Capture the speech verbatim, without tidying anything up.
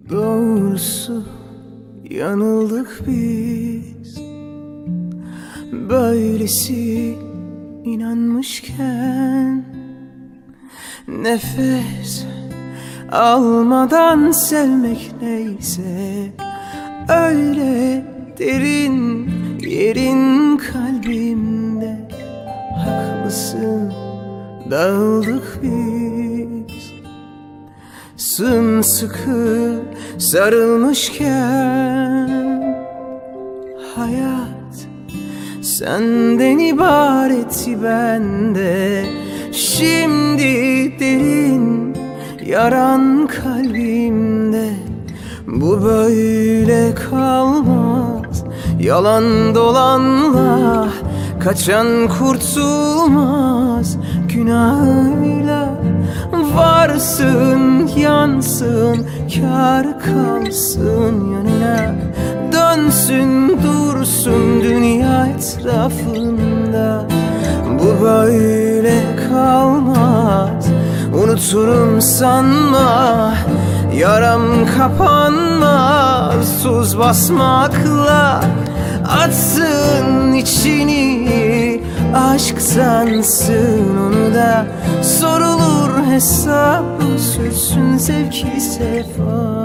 Doğrusu yanıldık biz, böylesi inanmışken. Nefes almadan sevmek neyse, öyle derin yerin kalbimde. Haklısın, dağıldık biz, sımsıkı sarılmışken. Hayat senden ibaret, bende şimdi derin yaran kalbimde. Bu böyle kalmaz, yalan dolanla kaçan kurtulmaz. Günahıyla varsın yansın, kâr kalsın yanına. Dönsün dursun dünya etrafında. Bu böyle kalmaz, unuturum sanma. Yaram kapanmaz tuz basmakla. Atsın içini, aşk sansın onu da. Sorulur hesabı, sürsün zevki sefa.